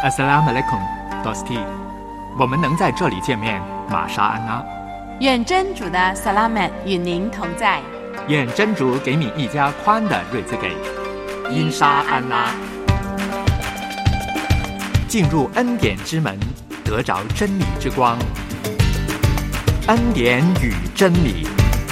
Assalamualaikum, Dosti。我们能在这里见面，玛莎安娜。 愿真主的萨拉曼与您同在。 愿真主给你一家宽的日子给。因沙安拉。进入恩典之门，得着真理之光。恩典与真理。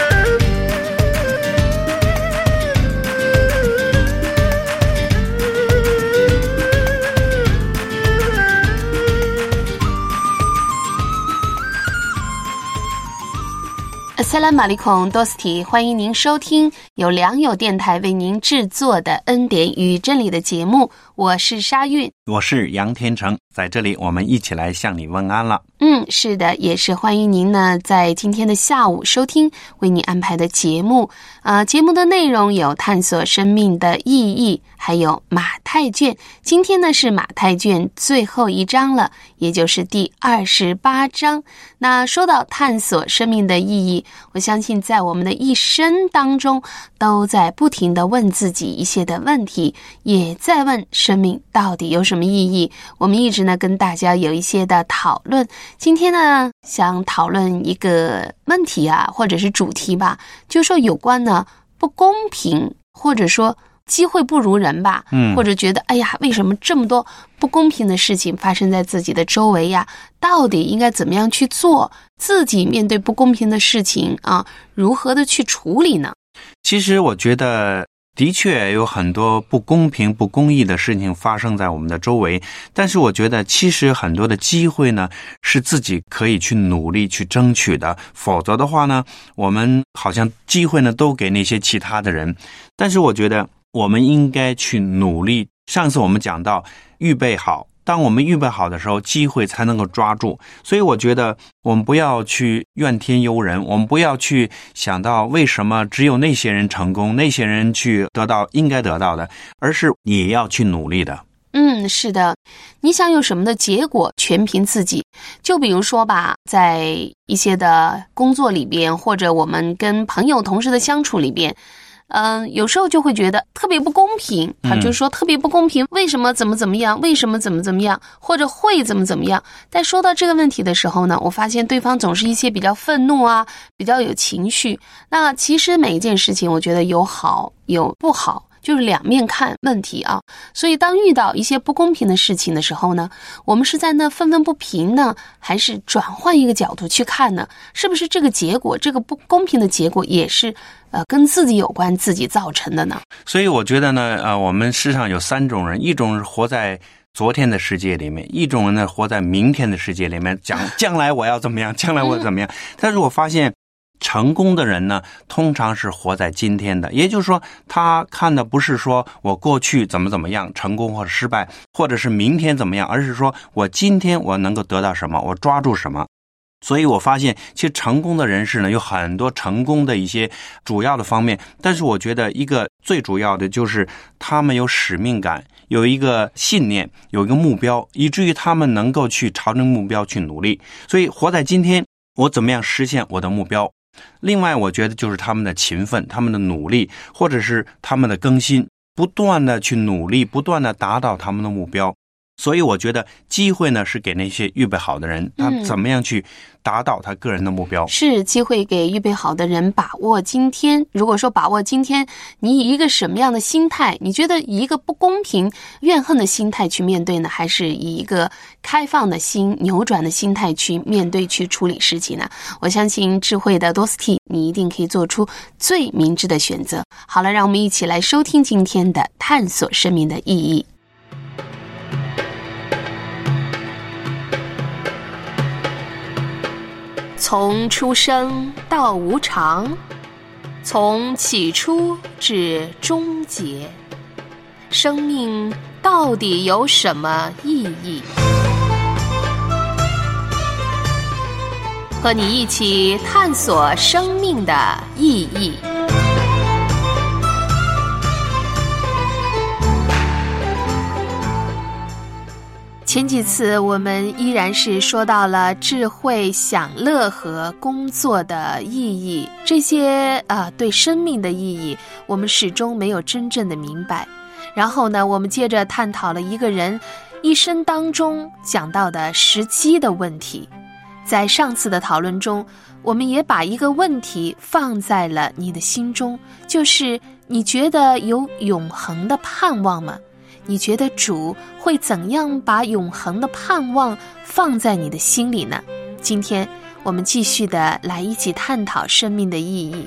Assalamu alaikum, Dosti， 欢迎您收听由良友电台为您制作的恩典与真理的节目，我是沙韵， 我是杨天成，在这里我们一起来向你问安了。 是的，也是欢迎您呢在今天的下午收听为你安排的节目。节目的内容有探索生命的意义，还有马太卷。今天呢是马太卷最后一章了，也就是第28章。那说到探索生命的意义，我相信在我们的一生当中都在不停地问自己一些的问题，也在问生命到底有什么意义。我们一直呢跟大家有一些的讨论，今天呢想讨论一个问题或者是主题吧，就是说有关呢不公平，或者说机会不如人吧，或者觉得为什么这么多不公平的事情发生在自己的周围呀？到底应该怎么样去做？自己面对不公平的事情如何的去处理呢？ 其实我觉得的确有很多不公平不公义的事情发生在我们的周围，但是我觉得其实很多的机会呢是自己可以去努力去争取的，否则的话呢我们好像机会呢都给那些其他的人。但是我觉得我们应该去努力，上次我们讲到预备好，当我们预备好的时候，机会才能够抓住。所以我觉得我们不要去怨天尤人，我们不要去想到为什么只有那些人成功，那些人去得到应该得到的，而是也要去努力的。 是的，你想有什么的结果全凭自己。就比如说吧，在一些的工作里边，或者我们跟朋友同事的相处里边，有时候就会觉得特别不公平，就是说特别不公平，为什么怎么样，为什么怎么样，或者会怎么样。但说到这个问题的时候呢，我发现对方总是一些比较愤怒比较有情绪。那其实每一件事情我觉得有好有不好，就是两面看问题所以当遇到一些不公平的事情的时候呢，我们是在那愤愤不平呢，还是转换一个角度去看呢？是不是这个结果，这个不公平的结果也是跟自己有关，自己造成的呢？ 所以我觉得呢我们世上有三种人，一种是活在昨天的世界里面，一种人呢活在明天的世界里面，讲将来我要怎么样，将来我怎么样。但是我发现成功的人呢通常是活在今天的，也就是说他看的不是说我过去怎么样成功或者失败，或者是明天怎么样，而是说我今天我能够得到什么，我抓住什么。所以我发现其实成功的人士呢有很多成功的一些主要的方面，但是我觉得一个最主要的就是他们有使命感，有一个信念，有一个目标，以至于他们能够去朝着目标去努力。所以活在今天，我怎么样实现我的目标。另外我觉得就是他们的勤奋，他们的努力，或者是他们的更新，不断的去努力，不断的达到他们的目标。所以我觉得机会呢是给那些预备好的人，他怎么样去达到他个人的目标。 是机会给预备好的人把握今天。如果说把握今天，你以一个什么样的心态，你觉得以一个不公平怨恨的心态去面对呢，还是以一个开放的心扭转的心态去面对去处理事情呢？我相信智慧的多斯蒂，你一定可以做出最明智的选择。好了，让我们一起来收听今天的探索生命的意义。从出生到无常，从起初至终结，生命到底有什么意义？和你一起探索生命的意义。前几次我们依然是说到了智慧、享乐和工作的意义，这些对生命的意义我们始终没有真正的明白。然后呢，我们接着探讨了一个人一生当中讲到的时机的问题。在上次的讨论中，我们也把一个问题放在了你的心中，就是你觉得有永恒的盼望吗？你觉得主会怎样把永恒的盼望放在你的心里呢？今天我们继续的来一起探讨生命的意义。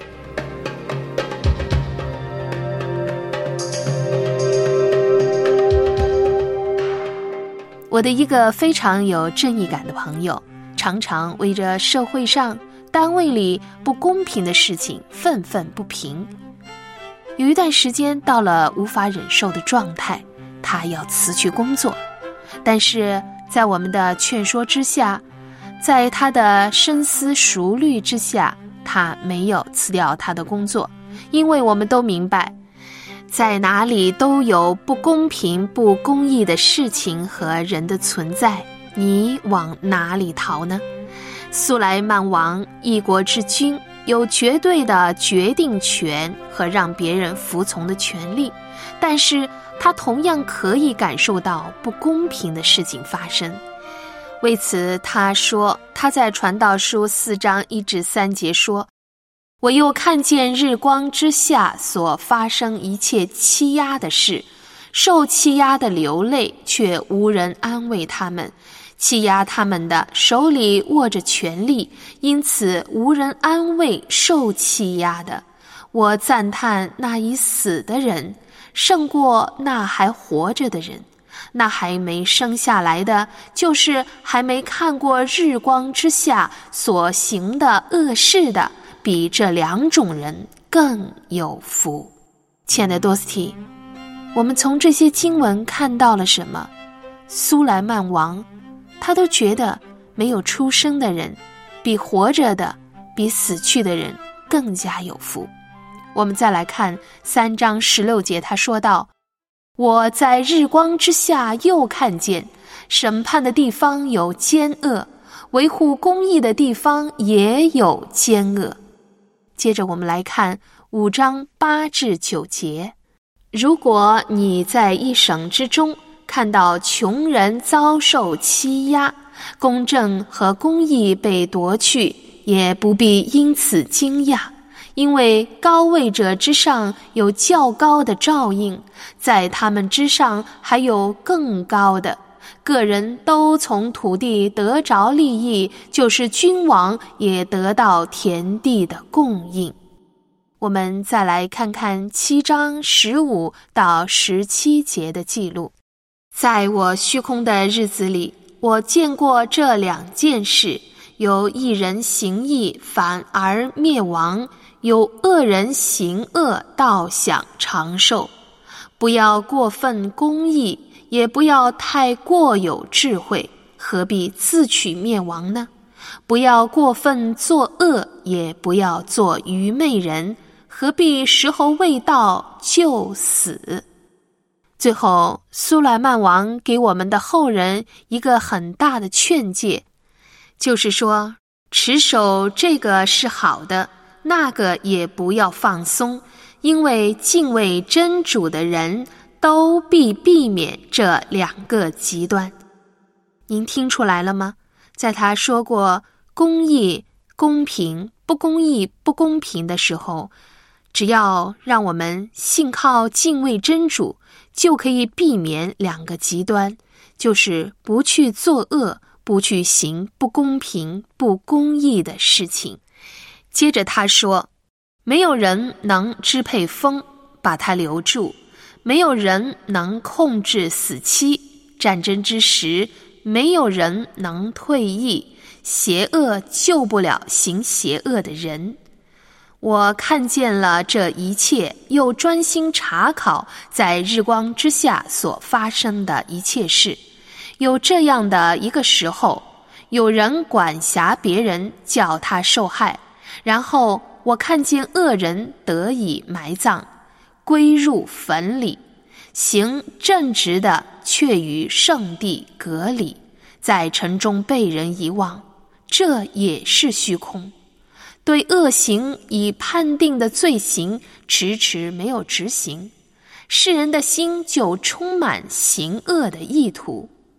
我的一个非常有正义感的朋友，常常为着社会上单位里不公平的事情愤愤不平。有一段时间到了无法忍受的状态，他要辞去工作，但是在我们的劝说之下，在他的深思熟虑之下，他没有辞掉他的工作，因为我们都明白，在哪里都有不公平不公义的事情和人的存在，你往哪里逃呢？苏莱曼王一国之君，有绝对的决定权和让别人服从的权利，但是他同样可以感受到不公平的事情发生。为此他说，他在传道书4章1至3节说，我又看见日光之下所发生一切欺压的事，受欺压的流泪，却无人安慰他们，欺压他们的手里握着权力，因此无人安慰受欺压的。我赞叹那已死的人胜过那还活着的人，那还没生下来的，就是还没看过日光之下所行的恶事的，比这2种人更有福。亲爱的多斯蒂，我们从这些经文看到了什么？苏莱曼王他都觉得没有出生的人比活着的，比死去的人更加有福。我们再来看3章16节，他说道，我在日光之下又看见，审判的地方有奸恶，维护公义的地方也有奸恶。接着我们来看5章8至9节，如果你在一省之中看到穷人遭受欺压，公正和公义被夺去，也不必因此惊讶，因为高位者之上有较高的照应，在他们之上还有更高的。个人都从土地得着利益，就是君王也得到田地的供应。我们再来看看7章15到17节的记录。在我虚空的日子里，我见过这2件事，有一人行义反而灭亡，有恶人行恶倒享长寿。不要过分公义，也不要太过有智慧，何必自取灭亡呢？不要过分作恶，也不要做愚昧人，何必时候未到就死？最后苏莱曼王给我们的后人一个很大的劝诫，就是说持守这个是好的，那个也不要放松，因为敬畏真主的人都必避免这2个极端。您听出来了吗？在他说过公义、公平、不公义、不公平的时候，只要让我们信靠敬畏真主，就可以避免2个极端，就是不去作恶，不去行不公平、不公义的事情。接着他说，没有人能支配风，把它留住，没有人能控制死期，战争之时，没有人能退役，邪恶救不了行邪恶的人。我看见了这一切，又专心查考在日光之下所发生的一切事。有这样的一个时候，有人管辖别人，叫他受害，然后我看见恶人得以埋葬，归入坟里，行正直的却与圣地隔离，在城中被人遗忘，这也是虚空。对恶行已判定的罪行迟迟没有执行，世人的心就充满行恶的意图。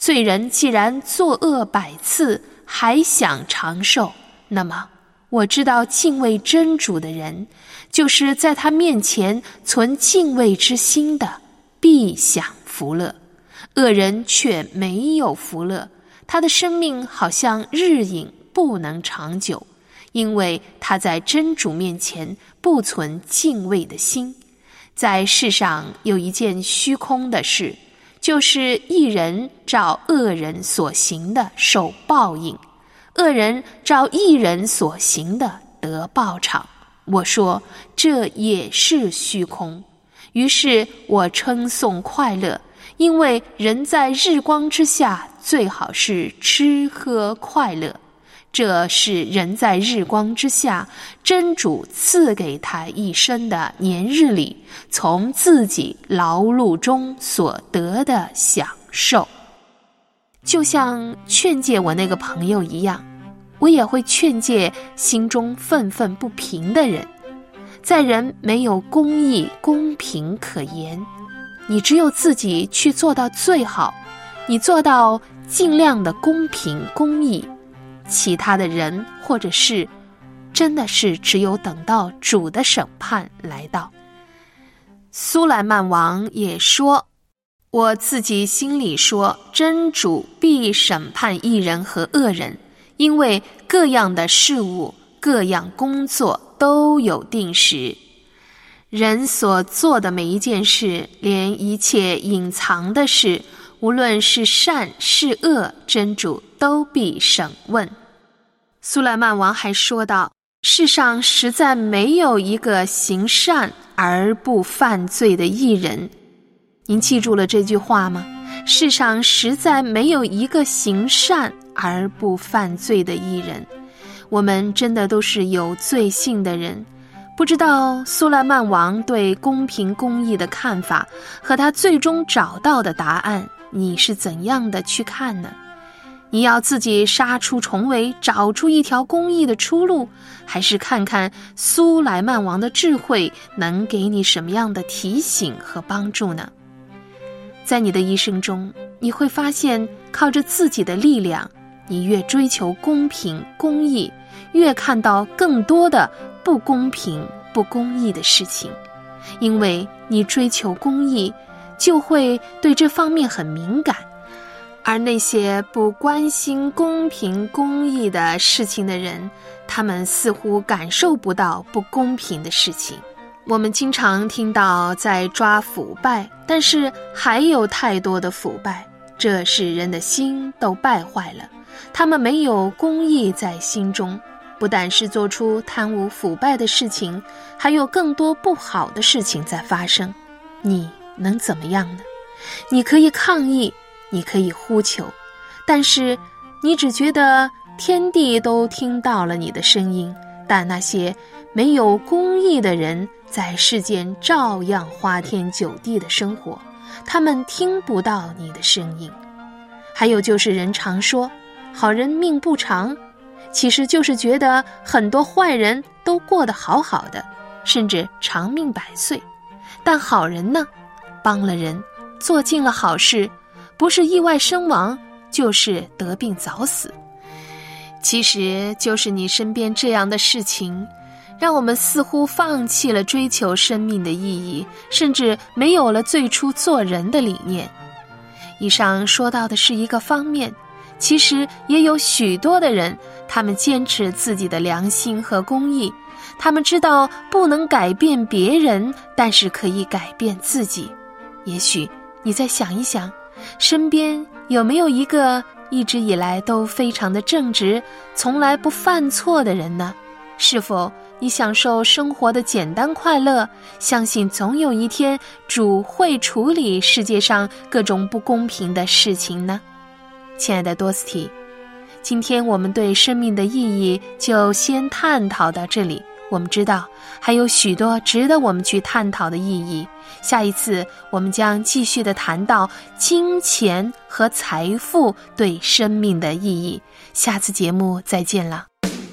罪人既然作恶100次，还想长寿，那么我知道敬畏真主的人，就是在他面前存敬畏之心的，必享福乐。恶人却没有福乐，他的生命好像日影，不能长久，因为他在真主面前不存敬畏的心。在世上有一件虚空的事，就是一人照恶人所行的受报应，恶人照一人所行的得报偿。我说这也是虚空，于是我称颂快乐，因为人在日光之下最好是吃喝快乐，这是人在日光之下真主赐给他一生的年日里从自己劳碌中所得的享受。就像劝诫我那个朋友一样，我也会劝诫心中愤愤不平的人。在人没有公义公平可言，你只有自己去做到最好，你做到尽量的公平公义，其他的人或者是真的是只有等到主的审判来到。苏莱曼王也说，我自己心里说，真主必审判义人和恶人，因为各样的事物各样工作都有定时。人所做的每一件事，连一切隐藏的事，无论是善是恶，真主都必审问。苏莱曼王还说道，世上实在没有一个行善而不犯罪的义人。您记住了这句话吗？世上实在没有一个行善而不犯罪的义人。我们真的都是有罪性的人。不知道苏莱曼王对公平公义的看法和他最终找到的答案，你是怎样的去看呢？你要自己杀出重围，找出一条公义的出路，还是看看苏莱曼王的智慧能给你什么样的提醒和帮助呢？在你的一生中，你会发现靠着自己的力量，你越追求公平公义，越看到更多的不公平不公义的事情。因为你追求公义，就会对这方面很敏感，而那些不关心公平公义的事情的人，他们似乎感受不到不公平的事情。我们经常听到在抓腐败，但是还有太多的腐败，这使人的心都败坏了。他们没有公义在心中，不但是做出贪污腐败的事情，还有更多不好的事情在发生。你能怎么样呢？你可以抗议，你可以呼求，但是你只觉得天地都听到了你的声音，但那些没有公义的人在世间照样花天酒地的生活，他们听不到你的声音。还有就是人常说好人命不长，其实就是觉得很多坏人都过得好好的，甚至长命100岁。但好人呢，帮了人，做尽了好事，不是意外身亡，就是得病早死。其实就是你身边这样的事情，让我们似乎放弃了追求生命的意义，甚至没有了最初做人的理念。以上说到的是一个方面，其实也有许多的人，他们坚持自己的良心和公义，他们知道不能改变别人，但是可以改变自己。也许你再想一想，身边有没有一个一直以来都非常的正直，从来不犯错的人呢？是否你享受生活的简单快乐，相信总有一天主会处理世界上各种不公平的事情呢？亲爱的多斯蒂，今天我们对生命的意义就先探讨到这里。我们知道还有许多值得我们去探讨的意义，下一次我们将继续地谈到金钱和财富对生命的意义。下次节目再见了。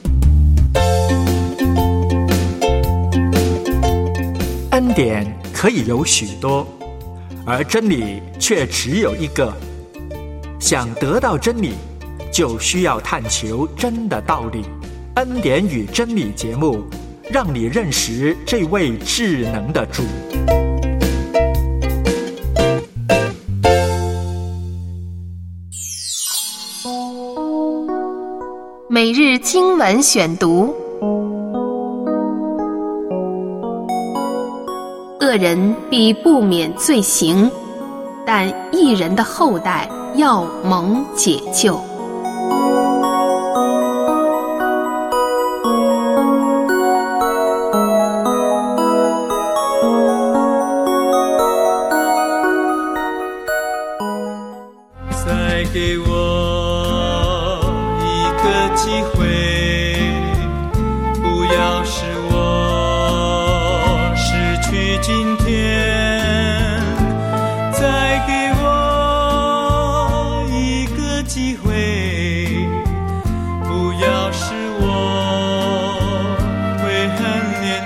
恩典可以有许多，而真理却只有一个。 想得到真理，就需要探求真的道理。恩典与真理节目，让你认识这位智能的主。 每日经文选读。恶人必不免罪行，但义人的后代要蒙解救。 再给我一个机会，不要使我失去今天。再给我一个机会，不要使我悔恨连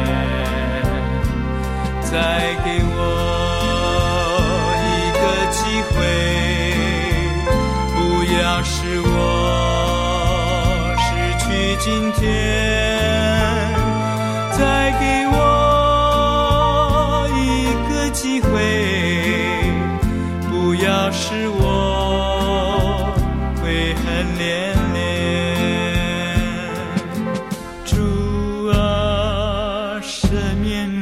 连。再给我一个机会，不要使我失去今天。再给我一个机会，不要使我悔恨连连。主啊，赦免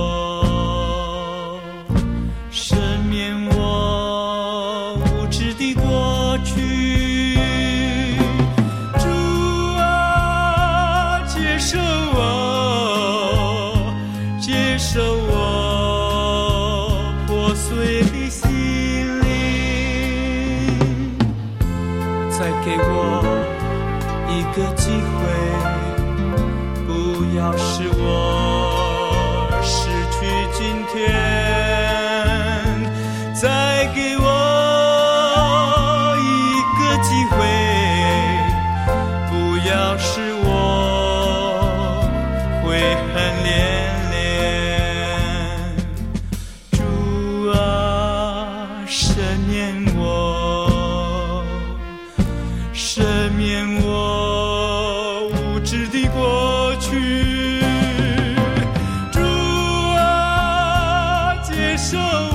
我，赦免我无知的过去。主啊，接受我，接受我破碎的心灵。再给我一个机会，不要使我失去今天。再给我一个机会，不要使我悔恨连连。主啊，赦免我，赦免我无知的过去。主啊，接受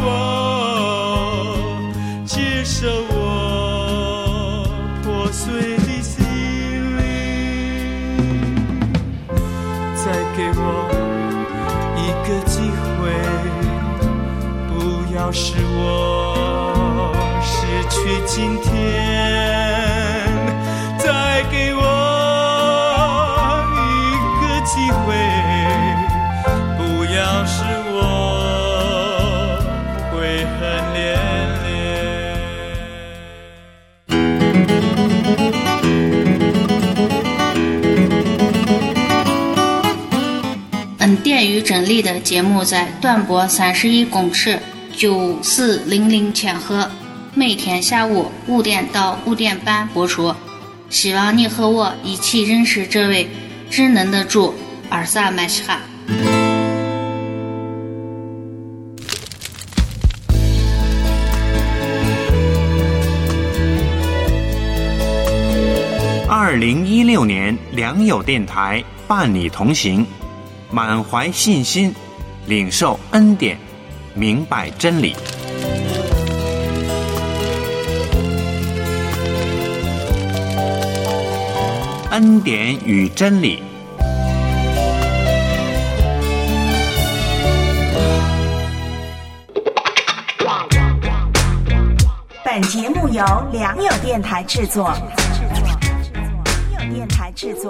我，接受我破碎的心灵。再给我一个机会，不要使我失去今天。再给我一个机会，不要使我悔恨连连。 恩典与真理的节目在短波31公尺9400千赫，每天下午5点到5点半播出。希望你和我一起认识这位智能的主阿萨麦西哈。 2016年良友电台伴你同行，满怀信心，领受恩典，明白真理。恩典与真理。 本节目由良友电台制作。良友电台制作。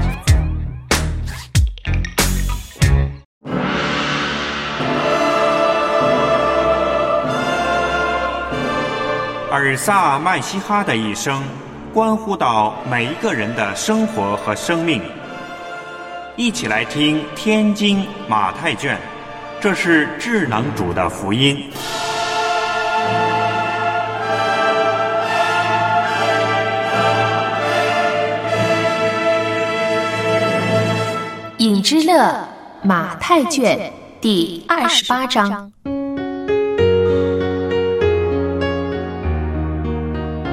尔萨麦西哈的一生关乎到每一个人的生活和生命。一起来听天经马太卷，这是智能主的福音。 影之乐马太卷第28章。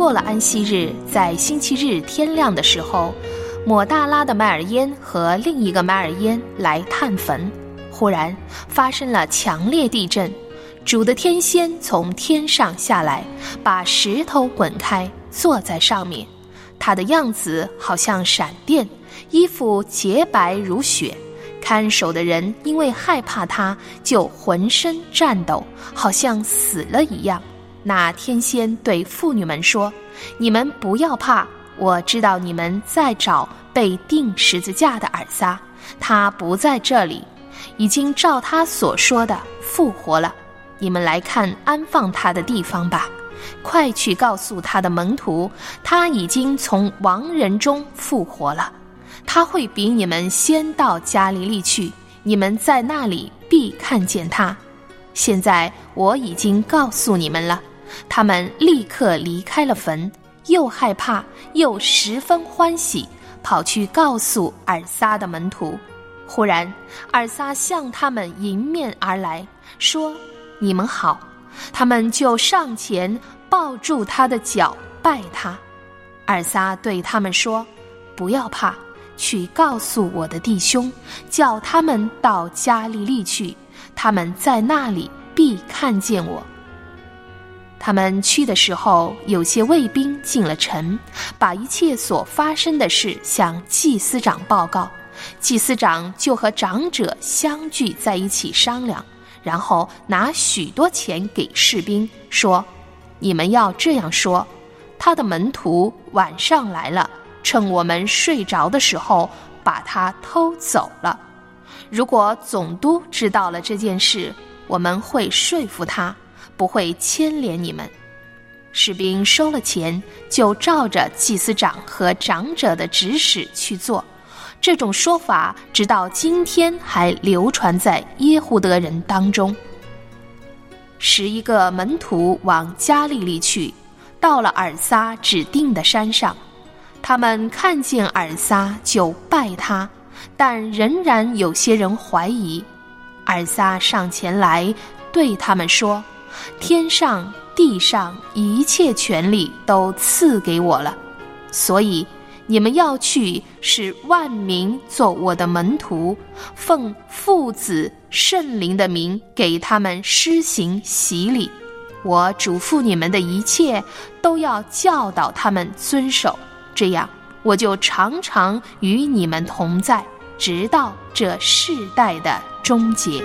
过了安息日，在星期日天亮的时候，抹大拉的麦尔烟和另一个麦尔烟来探坟，忽然发生了强烈地震，主的天仙从天上下来，把石头滚开，坐在上面。他的样子好像闪电，衣服洁白如雪。看守的人因为害怕他，就浑身颤抖，好像死了一样。那天仙对妇女们说：你们不要怕，我知道你们在找被钉十字架的尔撒，他不在这里，已经照他所说的复活了。你们来看安放他的地方吧，快去告诉他的门徒，他已经从亡人中复活了。他会比你们先到加利利去，你们在那里必看见他。现在我已经告诉你们了。他们立刻离开了坟，又害怕又十分欢喜，跑去告诉尔撒的门徒。忽然尔撒向他们迎面而来，说：你们好。他们就上前抱住他的脚拜他。尔撒对他们说：不要怕，去告诉我的弟兄，叫他们到加利利去，他们在那里必看见我。他们去的时候，有些卫兵进了城，把一切所发生的事向祭司长报告。祭司长就和长者相聚在一起商量，然后拿许多钱给士兵，说：你们要这样说，他的门徒晚上来了，趁我们睡着的时候把他偷走了。如果总督知道了这件事，我们会说服他，不会牵连你们。士兵收了钱，就照着祭司长和长者的指使去做。这种说法直到今天还流传在耶户德人当中。11个门徒往加利利去，到了尔撒指定的山上。他们看见尔撒就拜他，但仍然有些人怀疑。尔撒上前来对他们说：天上地上一切权力都赐给我了，所以你们要去，使万民做我的门徒，奉父子圣灵的名给他们施行洗礼。我嘱咐你们的一切都要教导他们遵守，这样我就常常与你们同在，直到这世代的终结。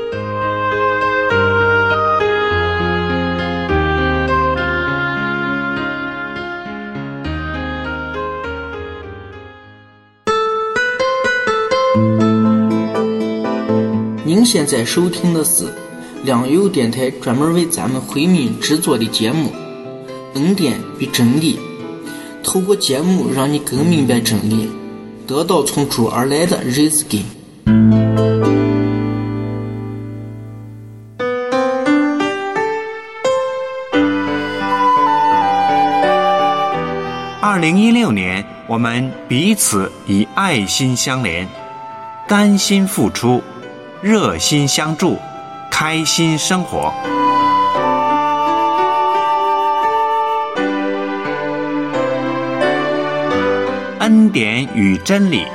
您现在收听的是良友电台专门为咱们回民制作的节目《恩典与真理》，透过节目让你更明白真理，得到从主而来的日子根。 2016年，我们彼此以爱心相连，甘心付出，热心相助，开心生活。恩典与真理。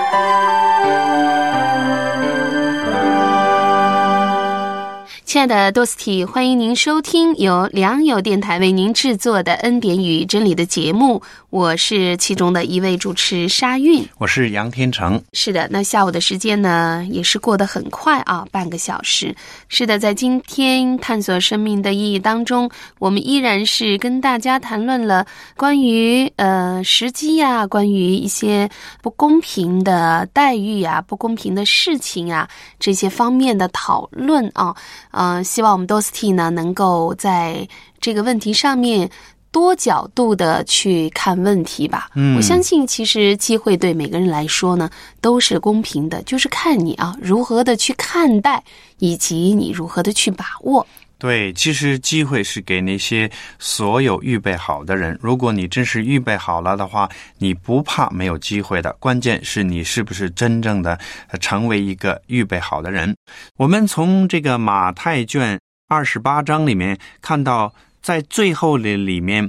亲爱的多斯蒂，欢迎您收听由良友电台为您制作的恩典与真理的节目，我是其中的一位主持沙韵， 我是杨天成。 是的，那下午的时间呢也是过得很快啊，半个小时。是的，在今天探索生命的意义当中，我们依然是跟大家谈论了关于时机啊，关于一些不公平的待遇啊，不公平的事情啊，这些方面的讨论啊。希望我们多斯蒂呢能够在这个问题上面多角度的去看问题吧。我相信其实机会对每个人来说呢都是公平的，就是看你啊如何的去看待，以及你如何的去把握。 对，其实机会是给那些所有预备好的人，如果你真是预备好了的话，你不怕没有机会的，关键是你是不是真正的成为一个预备好的人。我们从这个马太卷28章里面看到，在最后的里面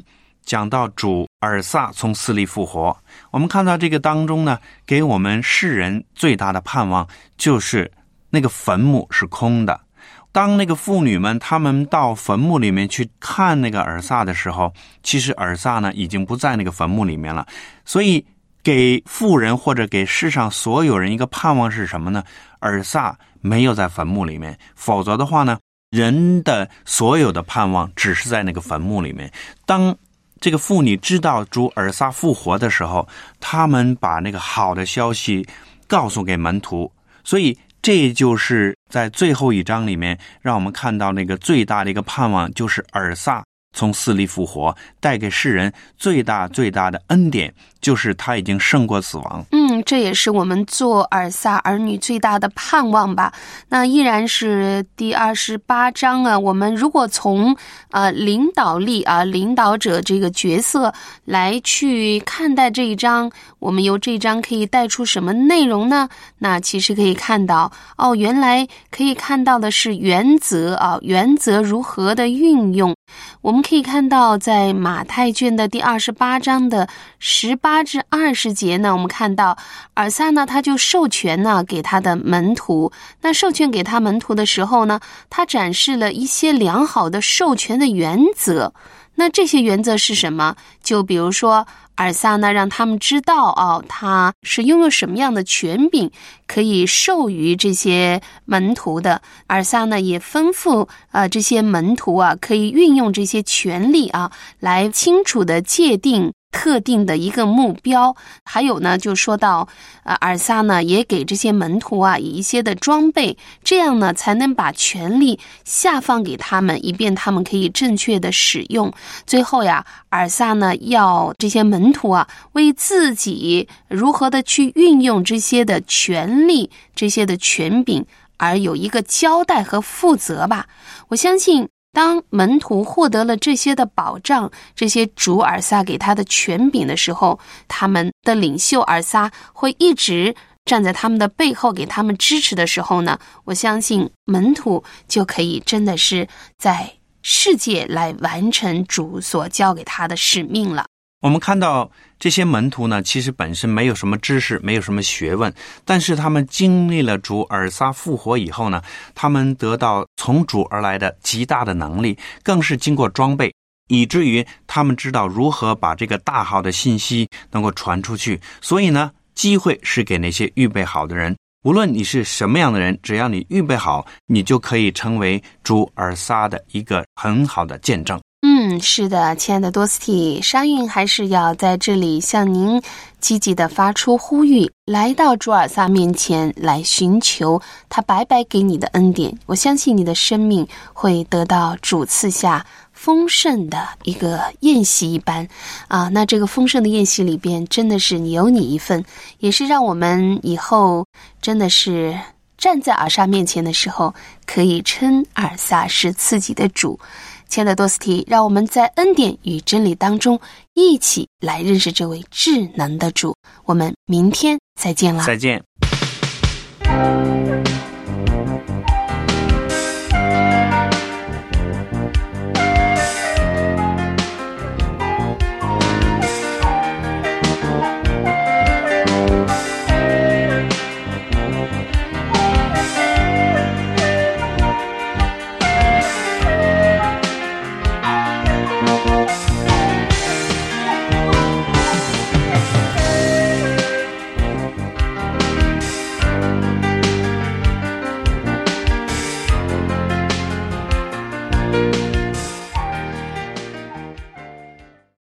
讲到主尔撒从死里复活。我们看到这个当中呢，给我们世人最大的盼望就是那个坟墓是空的。当那个妇女们他们到坟墓里面去看那个尔撒的时候，其实尔撒呢已经不在那个坟墓里面了。所以给妇人或者给世上所有人一个盼望是什么呢？尔撒没有在坟墓里面，否则的话呢，人的所有的盼望只是在那个坟墓里面。当这个妇女知道主尔撒复活的时候，他们把那个好的消息告诉给门徒，所以这就是在最后一章里面让我们看到那个最大的一个盼望，就是尔撒从死里复活，带给世人最大的恩典，就是他已经胜过死亡。 这也是我们做尔撒儿女最大的盼望吧。那依然是第28章啊，我们如果从领导力领导者这个角色来去看待这一章，我们由这一章可以带出什么内容呢？那其实可以看到原来可以看到的是原则原则如何的运用。我们可以看到在马太卷的第28章的18至20节呢，我们看到尔撒呢他就授权呢给他的门徒。那授权给他门徒的时候呢，他展示了一些良好的授权的原则。那这些原则是什么？就比如说尔撒呢让他们知道他是拥有什么样的权柄可以授予这些门徒的。尔撒呢也吩咐这些门徒可以运用这些权利来清楚的界定特定的一个目标。还有呢就说到尔撒呢也给这些门徒以一些的装备，这样呢才能把权力下放给他们，以便他们可以正确的使用。最后尔撒呢要这些门徒为自己如何的去运用这些的权利，这些的权柄而有一个交代和负责吧。我相信当门徒获得了这些的保障，这些主尔撒给他的权柄的时候，他们的领袖尔撒会一直站在他们的背后给他们支持的时候呢，我相信门徒就可以真的是在世界来完成主所交给他的使命了。 我们看到这些门徒呢，其实本身没有什么知识，没有什么学问，但是他们经历了主尔撒复活以后呢，他们得到从主而来的极大的能力，更是经过装备，以至于他们知道如何把这个大好的信息能够传出去。所以呢，机会是给那些预备好的人，无论你是什么样的人，只要你预备好，你就可以成为主尔撒的一个很好的见证。 是的，亲爱的多斯蒂，沙韵还是要在这里向您积极的发出呼吁，来到主尔撒面前来寻求他白白给你的恩典。我相信你的生命会得到主赐下丰盛的一个宴席一般那这个丰盛的宴席里边真的是有你一份，也是让我们以后真的是站在尔撒面前的时候可以称尔撒是自己的主。亲爱的多斯蒂，让我们在恩典与真理当中一起来认识这位至能的主。我们明天再见了。 再见。